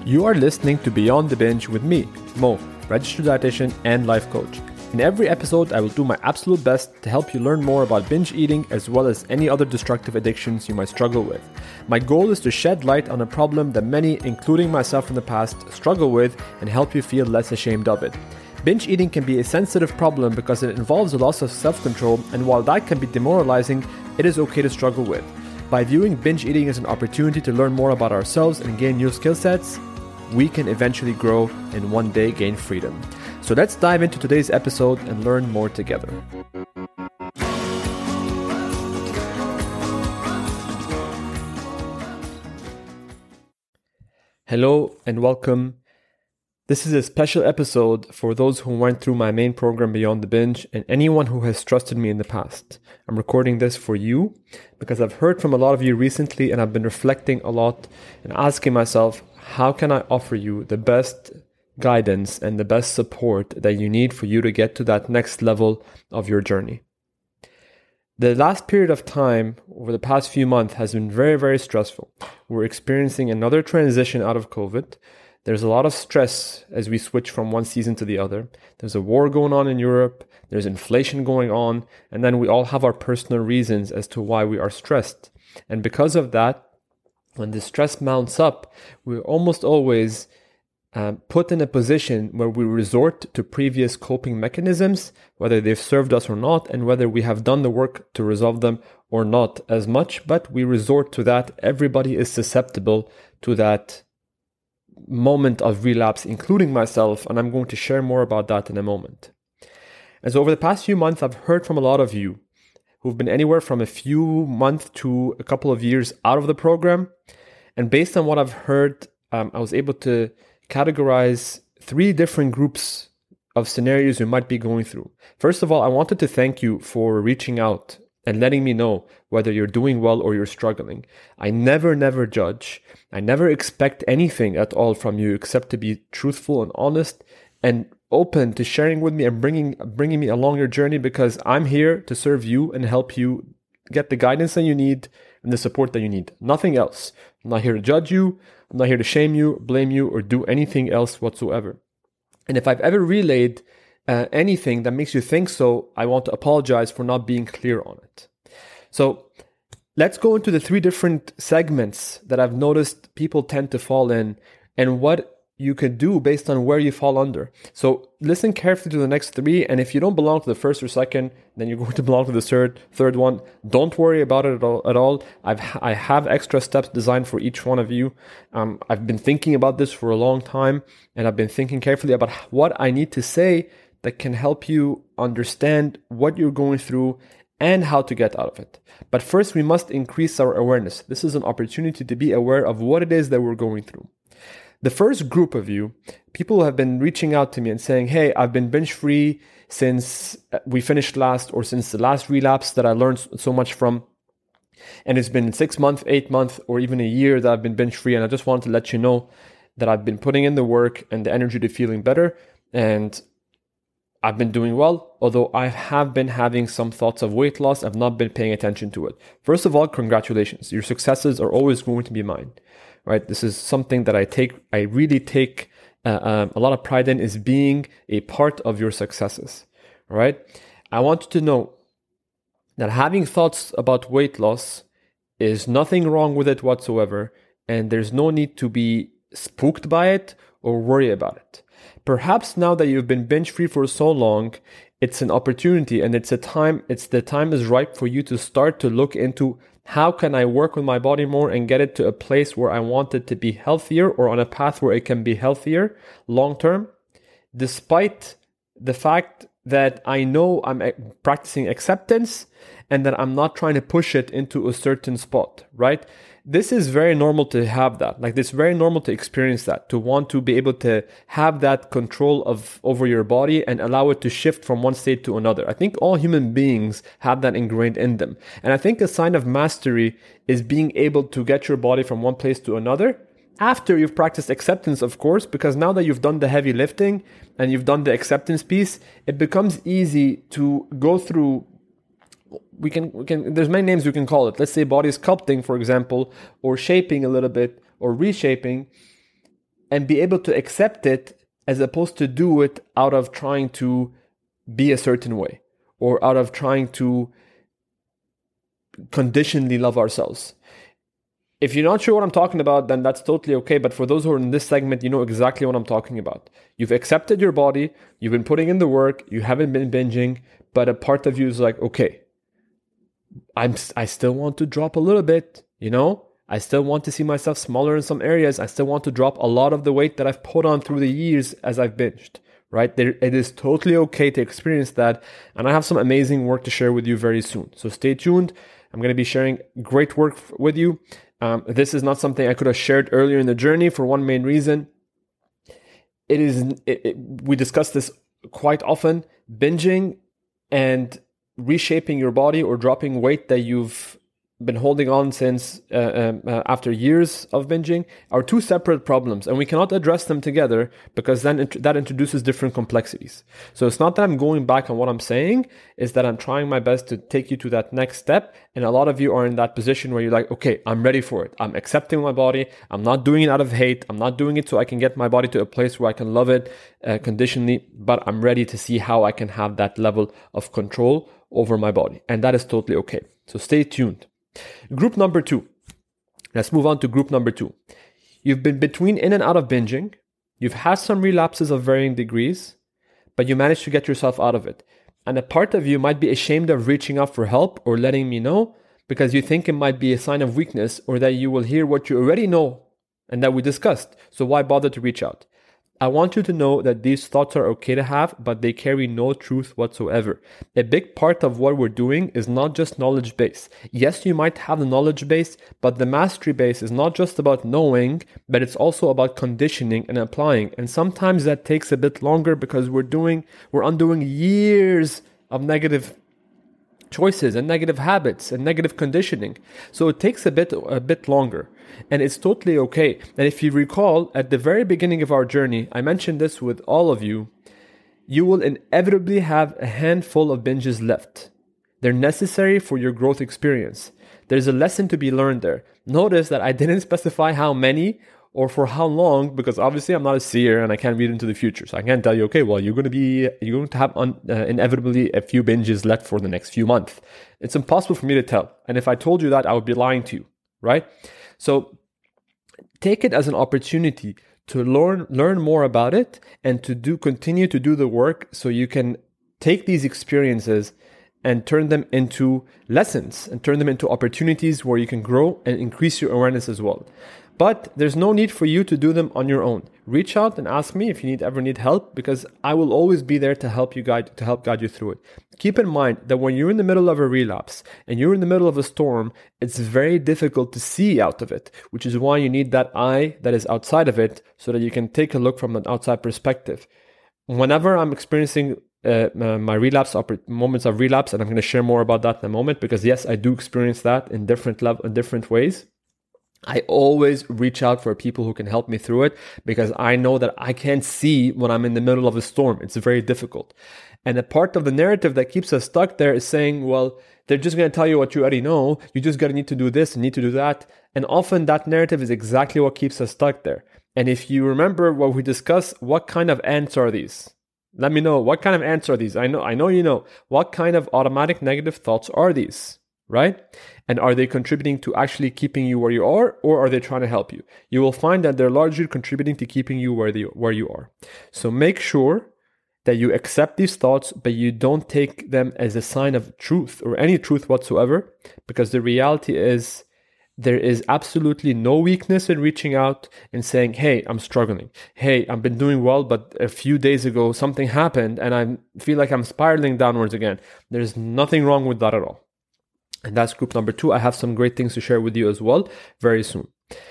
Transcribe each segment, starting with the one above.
You are listening to Beyond the Binge with me, Mo, registered dietitian and life coach. In every episode, I will do my absolute best to help you learn more about binge eating as well as any other destructive addictions you might struggle with. My goal is to shed light on a problem that many, including myself in the past, struggle with and help you feel less ashamed of it. Binge eating can be a sensitive problem because it involves a loss of self-control, and while that can be demoralizing, it is okay to struggle with. By viewing binge eating as an opportunity to learn more about ourselves and gain new skill sets, we can eventually grow and one day gain freedom. So let's dive into today's episode and learn more together. Hello and welcome. This is a special episode for those who went through my main program Beyond the Binge and anyone who has trusted me in the past. I'm recording this for you because I've heard from a lot of you recently and I've been reflecting a lot and asking myself, how can I offer you the best guidance and the best support that you need for you to get to that next level of your journey? The last period of time over the past few months has been very, very stressful. We're experiencing another transition out of COVID. There's a lot of stress as we switch from one season to the other. There's a war going on in Europe. There's inflation going on. And then we all have our personal reasons as to why we are stressed. And because of that, when the stress mounts up, we're almost always put in a position where we resort to previous coping mechanisms, whether they've served us or not, and whether we have done the work to resolve them or not as much, but we resort to that. Everybody is susceptible to that moment of relapse, including myself, and I'm going to share more about that in a moment. And so over the past few months, I've heard from a lot of you who've been anywhere from a few months to a couple of years out of the program. And based on what I've heard, I was able to categorize 3 different groups of scenarios you might be going through. First of all, I wanted to thank you for reaching out and letting me know whether you're doing well or you're struggling. I never judge. I never expect anything at all from you except to be truthful and honest and open to sharing with me and bringing me along your journey, because I'm here to serve you and help you get the guidance that you need and the support that you need. Nothing else. I'm not here to judge you. I'm not here to shame you, blame you, or do anything else whatsoever. And if I've ever relayed anything that makes you think so, I want to apologize for not being clear on it. So let's go into the 3 different segments that I've noticed people tend to fall in and what you could do based on where you fall under. So listen carefully to the next 3, and if you don't belong to the first or second, then you're going to belong to the third one. Don't worry about it at all. I have extra steps designed for each one of you. I've been thinking about this for a long time, and I've been thinking carefully about what I need to say that can help you understand what you're going through and how to get out of it. But first, we must increase our awareness. This is an opportunity to be aware of what it is that we're going through. The first group of you, people have been reaching out to me and saying, hey, I've been binge free since we finished last, or since the last relapse that I learned so much from. And it's been 6 months, 8 months, or even a year that I've been binge free. And I just wanted to let you know that I've been putting in the work and the energy to feeling better. And I've been doing well, although I have been having some thoughts of weight loss. I've not been paying attention to it. First of all, congratulations. Your successes are always going to be mine, right? This is something that I really take a lot of pride in, is being a part of your successes, all right? I want you to know that having thoughts about weight loss is nothing wrong with it whatsoever, and there's no need to be spooked by it or worry about it. Perhaps now that you've been binge free for so long, it's an opportunity and the time is ripe for you to start to look into, how can I work with my body more and get it to a place where I want it to be healthier, or on a path where it can be healthier long term, despite the fact that I know I'm practicing acceptance and that I'm not trying to push it into a certain spot, right? This is very normal to have that. Like, it's very normal to experience that, to want to be able to have that control over your body and allow it to shift from one state to another. I think all human beings have that ingrained in them. And I think a sign of mastery is being able to get your body from one place to another after you've practiced acceptance, of course, because now that you've done the heavy lifting and you've done the acceptance piece, it becomes easy to go through. We can there's many names we can call it. Let's say body sculpting, for example, or shaping a little bit, or reshaping. and be able to accept it as opposed to do it out of trying to be a certain way or out of trying to conditionally love ourselves. If you're not sure what I'm talking about, then that's totally okay. But for those who are in this segment, you know exactly what I'm talking about. You've accepted your body, you've been putting in the work, you haven't been binging, but a part of you is like, okay, I still want to drop a little bit, you know? I still want to see myself smaller in some areas. I still want to drop a lot of the weight that I've put on through the years as I've binged, right? It is totally okay to experience that. And I have some amazing work to share with you very soon. So stay tuned. I'm going to be sharing great work with you. This is not something I could have shared earlier in the journey for one main reason. We discuss this quite often. Binging and reshaping your body or dropping weight that you've been holding on since after years of binging are two separate problems, and we cannot address them together because then that introduces different complexities. So it's not that I'm going back on what I'm saying, is that I'm trying my best to take you to that next step. And a lot of you are in that position where you're like, okay, I'm ready for it. I'm accepting my body. I'm not doing it out of hate. I'm not doing it so I can get my body to a place where I can love it conditionally, but I'm ready to see how I can have that level of control over my body. And that is totally okay. So stay tuned. Group number 2. Let's move on to group number 2. You've been between in and out of binging. You've had some relapses of varying degrees, but you managed to get yourself out of it. And a part of you might be ashamed of reaching out for help or letting me know because you think it might be a sign of weakness or that you will hear what you already know and that we discussed. So why bother to reach out? I want you to know that these thoughts are okay to have, but they carry no truth whatsoever. A big part of what we're doing is not just knowledge base. Yes, you might have the knowledge base, but the mastery base is not just about knowing, but it's also about conditioning and applying. And sometimes that takes a bit longer because we're undoing years of negative choices and negative habits and negative conditioning. So it takes a bit longer, and it's totally okay. And if you recall, at the very beginning of our journey, I mentioned this with all of you, you will inevitably have a handful of binges left. They're necessary for your growth experience. There's a lesson to be learned there. Notice that I didn't specify how many or for how long, because obviously I'm not a seer and I can't read into the future. So I can't tell you, okay, well, you're going to have inevitably a few binges left for the next few months. It's impossible for me to tell. And if I told you that, I would be lying to you, right? So take it as an opportunity to learn more about it and to continue to do the work so you can take these experiences and turn them into lessons and turn them into opportunities where you can grow and increase your awareness as well. But there's no need for you to do them on your own. Reach out and ask me if you ever need help, because I will always be there to help guide you through it. Keep in mind that when you're in the middle of a relapse and you're in the middle of a storm, it's very difficult to see out of it, which is why you need that eye that is outside of it so that you can take a look from an outside perspective. Whenever I'm experiencing my relapse, moments of relapse, and I'm going to share more about that in a moment, because yes, I do experience that in different ways. I always reach out for people who can help me through it, because I know that I can't see when I'm in the middle of a storm. It's very difficult. And a part of the narrative that keeps us stuck there is saying, well, they're just going to tell you what you already know. You just got to need to do this and need to do that. And often that narrative is exactly what keeps us stuck there. And if you remember what we discussed, what kind of ants are these? Let me know. What kind of ants are these? I know you know. What kind of automatic negative thoughts are these? Right? And are they contributing to actually keeping you where you are, or are they trying to help you? You will find that they're largely contributing to keeping you where you are. So make sure that you accept these thoughts, but you don't take them as a sign of truth or any truth whatsoever, because the reality is there is absolutely no weakness in reaching out and saying, hey, I'm struggling. Hey, I've been doing well, but a few days ago something happened and I feel like I'm spiraling downwards again. There's nothing wrong with that at all. And that's group number 2. I have some great things to share with you as well very soon.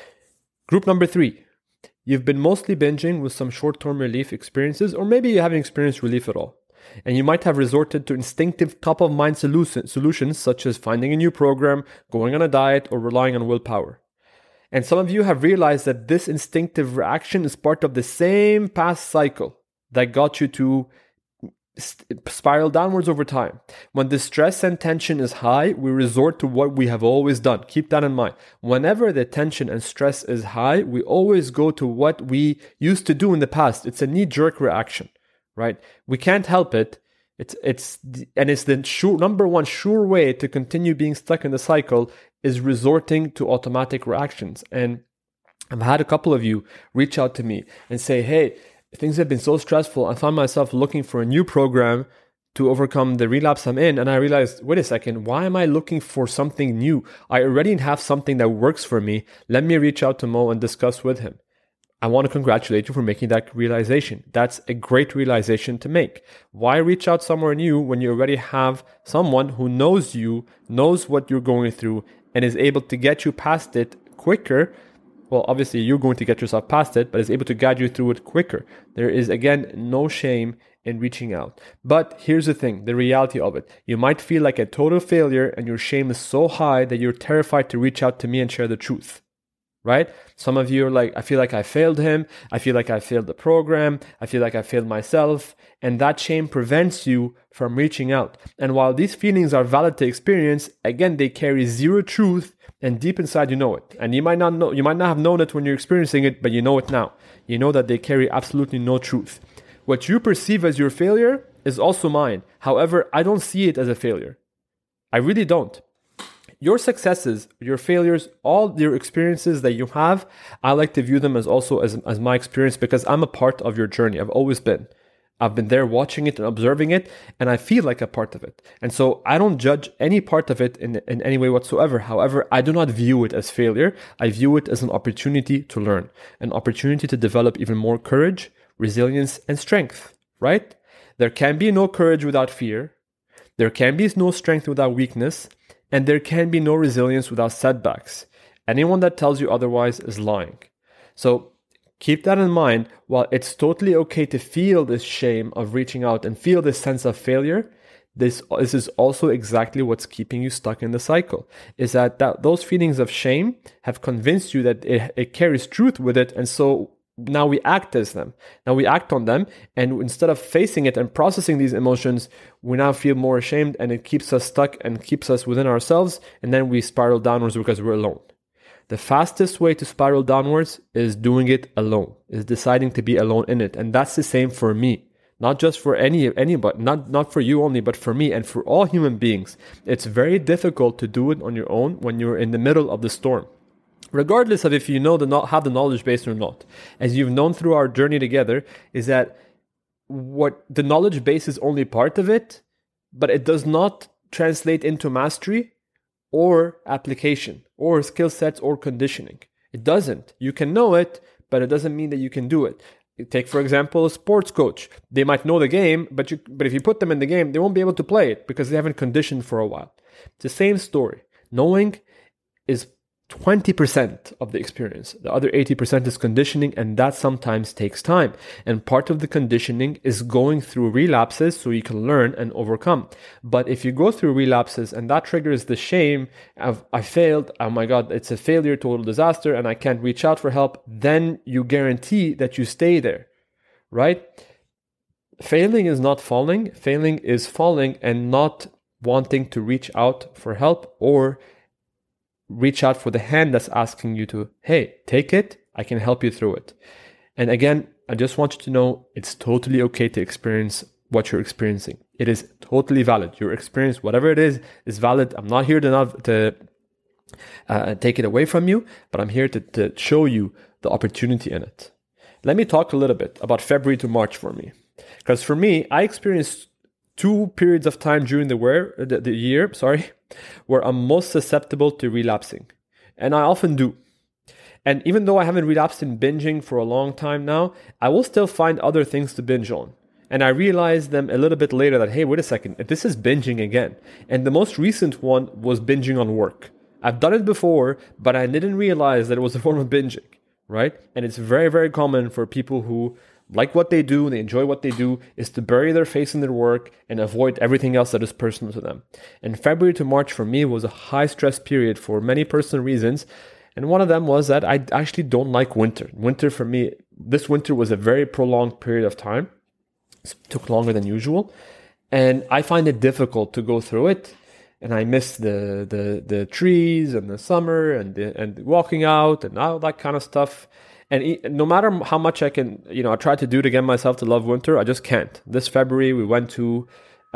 Group number 3. You've been mostly binging with some short-term relief experiences, or maybe you haven't experienced relief at all. And you might have resorted to instinctive top-of-mind solutions such as finding a new program, going on a diet, or relying on willpower. And some of you have realized that this instinctive reaction is part of the same past cycle that got you to spiral downwards over time. When the stress and tension is high, we resort to what we have always done. Keep that in mind. Whenever the tension and stress is high, we always go to what we used to do in the past. It's a knee-jerk reaction, right? We can't help it. It's the number one sure way to continue being stuck in the cycle is resorting to automatic reactions. And I've had a couple of you reach out to me and say, hey, things have been so stressful. I found myself looking for a new program to overcome the relapse I'm in. And I realized, wait a second, why am I looking for something new? I already have something that works for me. Let me reach out to Mo and discuss with him. I want to congratulate you for making that realization. That's a great realization to make. Why reach out somewhere new when you already have someone who knows you, knows what you're going through, and is able to get you past it quicker? Well, obviously you're going to get yourself past it, but is able to guide you through it quicker. There is, again, no shame in reaching out. But here's the thing, the reality of it. You might feel like a total failure and your shame is so high that you're terrified to reach out to me and share the truth, right? Some of you are like, I feel like I failed him. I feel like I failed the program. I feel like I failed myself. And that shame prevents you from reaching out. And while these feelings are valid to experience, again, they carry zero truth. And deep inside, you know it. And you might not have known it when you're experiencing it, but you know it now. You know that they carry absolutely no truth. What you perceive as your failure is also mine. However, I don't see it as a failure. I really don't. Your successes, your failures, all your experiences that you have, I like to view them as also as my experience because I'm a part of your journey. I've always been. I've been there watching it and observing it, and I feel like a part of it. And so I don't judge any part of it in any way whatsoever. However, I do not view it as failure. I view it as an opportunity to learn, an opportunity to develop even more courage, resilience, and strength, right? There can be no courage without fear. There can be no strength without weakness, and there can be no resilience without setbacks. Anyone that tells you otherwise is lying. So keep that in mind. While it's totally okay to feel this shame of reaching out and feel this sense of failure, this is also exactly what's keeping you stuck in the cycle, is that those feelings of shame have convinced you that it carries truth with it. And so now we act as them. Now we act on them. And instead of facing it and processing these emotions, we now feel more ashamed and it keeps us stuck and keeps us within ourselves. And then we spiral downwards because we're alone. The fastest way to spiral downwards is doing it alone, is deciding to be alone in it. And that's the same for me, not just for anybody, not for you only, but for me and for all human beings. It's very difficult to do it on your own when you're in the middle of the storm. Regardless of if you have the knowledge base or not, as you've known through our journey together, is that what the knowledge base is only part of it, but it does not translate into mastery or application or skill sets or conditioning. It doesn't. You can know it, but it doesn't mean that you can do it. Take, for example, a sports coach. They might know the game, but if you put them in the game, they won't be able to play it because they haven't conditioned for a while. It's the same story. Knowing is 20% of the experience. The other 80% is conditioning, and that sometimes takes time. And part of the conditioning is going through relapses so you can learn and overcome. But if you go through relapses and that triggers the shame of, I failed, oh my God, it's a failure, total disaster, and I can't reach out for help, then you guarantee that you stay there, right? Failing is not falling. Failing is falling and not wanting to reach out for help or reach out for the hand that's asking you to, hey, take it, I can help you through it. And again, I just want you to know it's totally okay to experience what you're experiencing. It is totally valid. Your experience, whatever it is valid. I'm not here to take it away from you, but I'm here to show you the opportunity in it. Let me talk a little bit about February to March for me. Because for me, I experienced 2 periods of time during the year, where I'm most susceptible to relapsing. And I often do. And even though I haven't relapsed in binging for a long time now, I will still find other things to binge on. And I realized them a little bit later that, hey, wait a second, this is binging again. And the most recent one was binging on work. I've done it before, but I didn't realize that it was a form of binging, right? And it's very, very common for people who like what they do, they enjoy what they do, is to bury their face in their work and avoid everything else that is personal to them. And February to March for me was a high stress period for many personal reasons. And one of them was that I actually don't like winter. Winter for me, this winter was a very prolonged period of time. took longer than usual. And I find it difficult to go through it. And I miss the trees and the summer and walking out and all that kind of stuff. And no matter how much I can, I try to do to get myself to love winter, I just can't. This February, we went to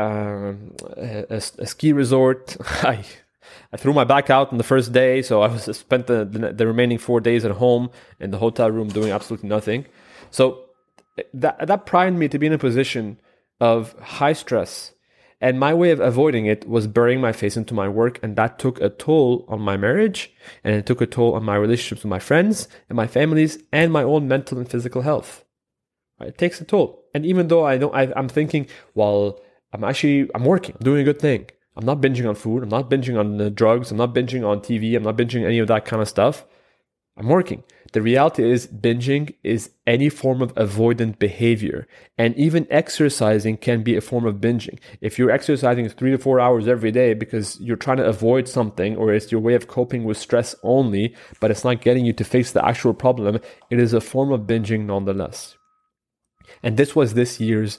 a ski resort. I threw my back out on the first day, so I spent the remaining 4 days at home in the hotel room doing absolutely nothing. So that primed me to be in a position of high stress. And my way of avoiding it was burying my face into my work, and that took a toll on my marriage, and it took a toll on my relationships with my friends and my families and my own mental and physical health. Right? It takes a toll. And even though I'm thinking, well, I'm working, I'm doing a good thing. I'm not binging on food. I'm not binging on drugs. I'm not binging on TV. I'm not binging any of that kind of stuff. I'm working. The reality is binging is any form of avoidant behavior. And even exercising can be a form of binging. If you're exercising 3 to 4 hours every day because you're trying to avoid something, or it's your way of coping with stress only, but it's not getting you to face the actual problem, it is a form of binging nonetheless. And this was this year's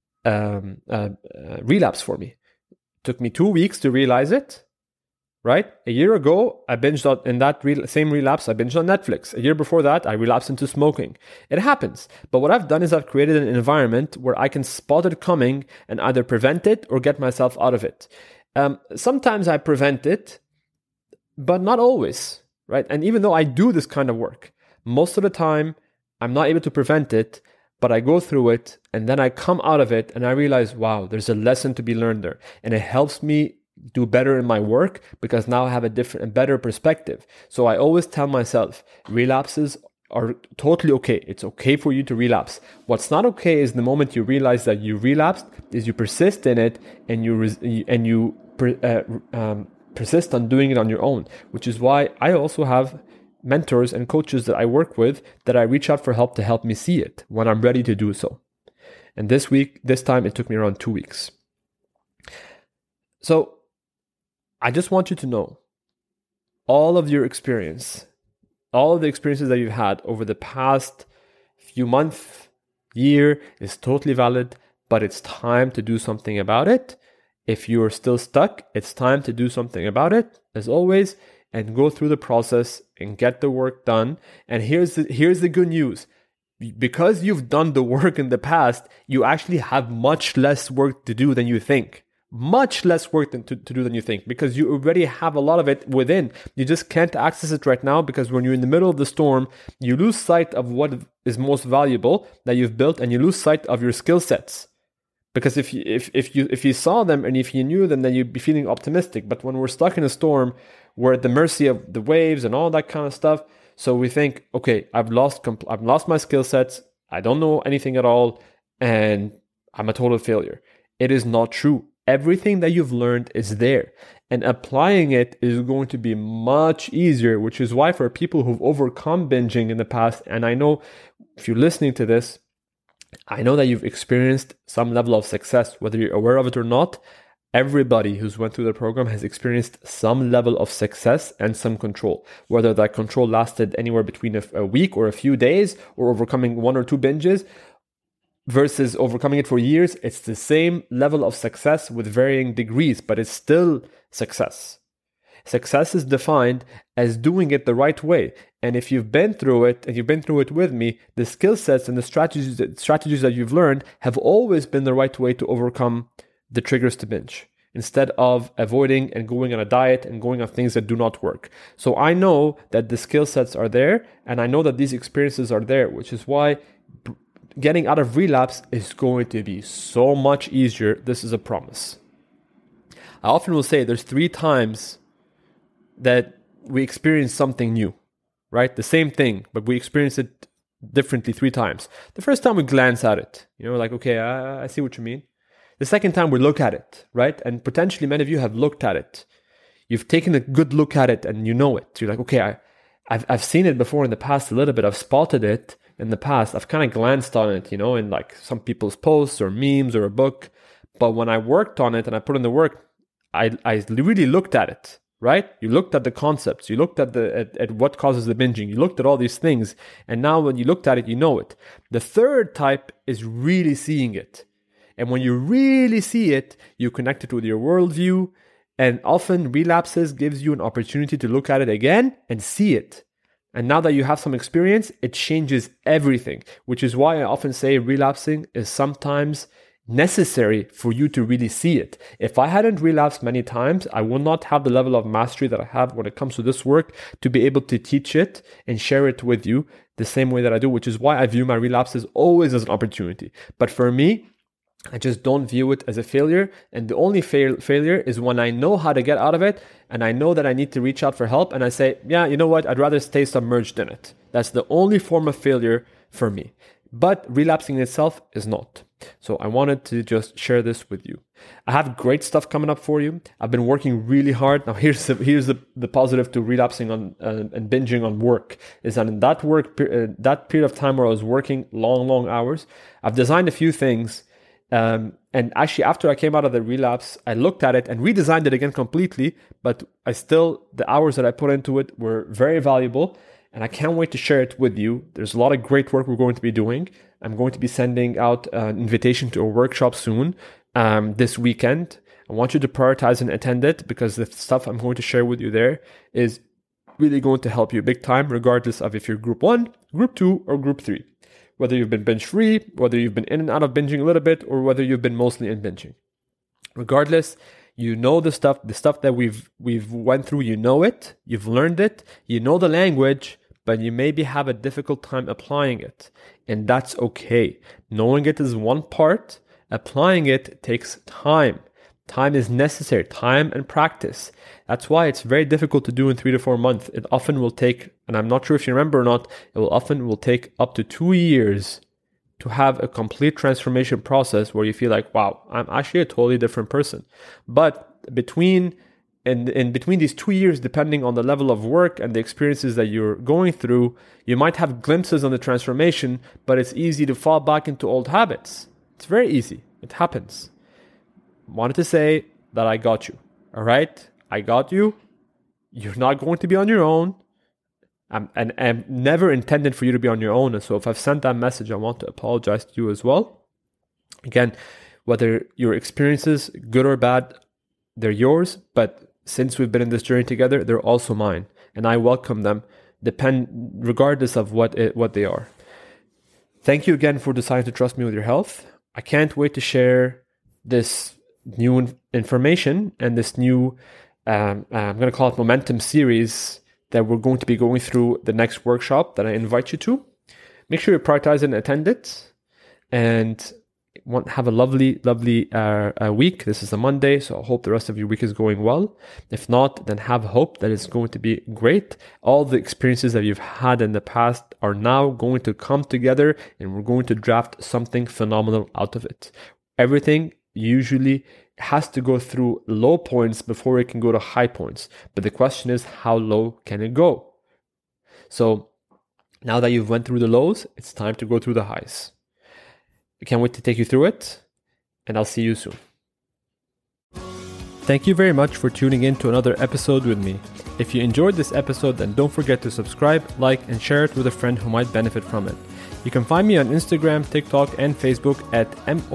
relapse for me. It took me 2 weeks to realize it. Right? A year ago, I binged on, in that same relapse, I binged on Netflix. A year before that, I relapsed into smoking. It happens. But what I've done is I've created an environment where I can spot it coming and either prevent it or get myself out of it. Sometimes I prevent it, but not always. Right? And even though I do this kind of work, most of the time, I'm not able to prevent it, but I go through it and then I come out of it and I realize, wow, there's a lesson to be learned there. And it helps me do better in my work because now I have a different and better perspective. So I always tell myself relapses are totally okay. It's okay for you to relapse. What's not okay is the moment you realize that you relapsed, is you persist in it and you persist on doing it on your own, which is why I also have mentors and coaches that I work with that I reach out for help to help me see it when I'm ready to do so. And this time it took me around 2 weeks. So I just want you to know all of your experience, all of the experiences that you've had over the past few months, year is totally valid, but it's time to do something about it. If you're still stuck, it's time to do something about it, as always, and go through the process and get the work done. And here's the good news. Because you've done the work in the past, you actually have much less work to do than you think. Much less work to do than you think, because you already have a lot of it within. You just can't access it right now because when you're in the middle of the storm, you lose sight of what is most valuable that you've built, and you lose sight of your skill sets. Because if you saw them and if you knew them, then you'd be feeling optimistic. But when we're stuck in a storm, we're at the mercy of the waves and all that kind of stuff. So we think, okay, I've lost my skill sets. I don't know anything at all, and I'm a total failure. It is not true. Everything that you've learned is there, and applying it is going to be much easier, which is why for people who've overcome binging in the past, and I know if you're listening to this, I know that you've experienced some level of success, whether you're aware of it or not. Everybody who's went through the program has experienced some level of success and some control, whether that control lasted anywhere between a week or a few days, or overcoming 1 or 2 binges, versus overcoming it for years. It's the same level of success with varying degrees, but it's still success. Success is defined as doing it the right way. And if you've been through it, and you've been through it with me, the skill sets and the strategies that you've learned have always been the right way to overcome the triggers to binge, instead of avoiding and going on a diet and going on things that do not work. So I know that the skill sets are there, and I know that these experiences are there, which is why getting out of relapse is going to be so much easier. This is a promise. I often will say there's 3 times that we experience something new, right? The same thing, but we experience it differently 3 times. The first time we glance at it, like, okay, I see what you mean. The second time we look at it, right? And potentially many of you have looked at it. You've taken a good look at it and you know it. You're like, okay, I've seen it before in the past a little bit. I've spotted it in the past. I've kind of glanced on it, in like some people's posts or memes or a book. But when I worked on it and I put in the work, I really looked at it, right? You looked at the concepts. You looked at what causes the binging. You looked at all these things. And now when you looked at it, you know it. The third type is really seeing it. And when you really see it, you connect it with your worldview. And often relapses gives you an opportunity to look at it again and see it. And now that you have some experience, it changes everything, which is why I often say relapsing is sometimes necessary for you to really see it. If I hadn't relapsed many times, I would not have the level of mastery that I have when it comes to this work to be able to teach it and share it with you the same way that I do, which is why I view my relapses always as an opportunity. But for me, I just don't view it as a failure. And the only failure is when I know how to get out of it and I know that I need to reach out for help and I say, yeah, you know what? I'd rather stay submerged in it. That's the only form of failure for me. But relapsing in itself is not. So I wanted to just share this with you. I have great stuff coming up for you. I've been working really hard. Now here's the positive to relapsing on and binging on work is that in that that period of time where I was working long hours, I've designed a few things. And actually, after I came out of the relapse, I looked at it and redesigned it again completely. But the hours that I put into it were very valuable. And I can't wait to share it with you. There's a lot of great work we're going to be doing. I'm going to be sending out an invitation to a workshop soon, this weekend. I want you to prioritize and attend it because the stuff I'm going to share with you there is really going to help you big time, regardless of if you're group 1, group 2, or group 3. Whether you've been binge free, whether you've been in and out of binging a little bit, or whether you've been mostly in binging. Regardless, you know the stuff that we've went through, you know it, you've learned it, you know the language, but you maybe have a difficult time applying it. And that's okay. Knowing it is one part, applying it takes time. Time is necessary, time and practice. That's why it's very difficult to do in 3 to 4 months. It often will take, and I'm not sure if you remember or not, it will often take up to 2 years to have a complete transformation process where you feel like, wow, I'm actually a totally different person. But between these 2 years, depending on the level of work and the experiences that you're going through, you might have glimpses on the transformation, but it's easy to fall back into old habits. It's very easy. It happens. Wanted to say that I got you. All right? I got you. You're not going to be on your own. And I'm never intended for you to be on your own. And so if I've sent that message, I want to apologize to you as well. Again, whether your experiences, good or bad, they're yours. But since we've been in this journey together, they're also mine. And I welcome them, regardless of what they are. Thank you again for deciding to trust me with your health. I can't wait to share this new information and this new, I'm going to call it momentum series that we're going to be going through the next workshop that I invite you to. Make sure you prioritize and attend it. And have a lovely week. This is a Monday, so I hope the rest of your week is going well. If not, then have hope that it's going to be great. All the experiences that you've had in the past are now going to come together and we're going to draft something phenomenal out of it. Everything usually has to go through low points before it can go to high points. But the question is, how low can it go? So now that you've went through the lows, it's time to go through the highs. I can't wait to take you through it, and I'll see you soon. Thank you very much for tuning in to another episode with me. If you enjoyed this episode, then don't forget to subscribe, like, and share it with a friend who might benefit from it. You can find me on Instagram, TikTok, and Facebook at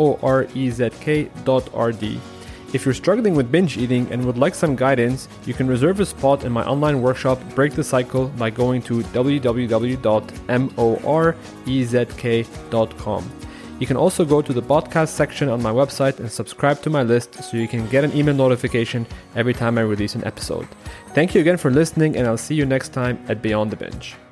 morezk.rd. If you're struggling with binge eating and would like some guidance, you can reserve a spot in my online workshop, Break the Cycle, by going to www.morezk.com. You can also go to the podcast section on my website and subscribe to my list so you can get an email notification every time I release an episode. Thank you again for listening, and I'll see you next time at Beyond the Binge.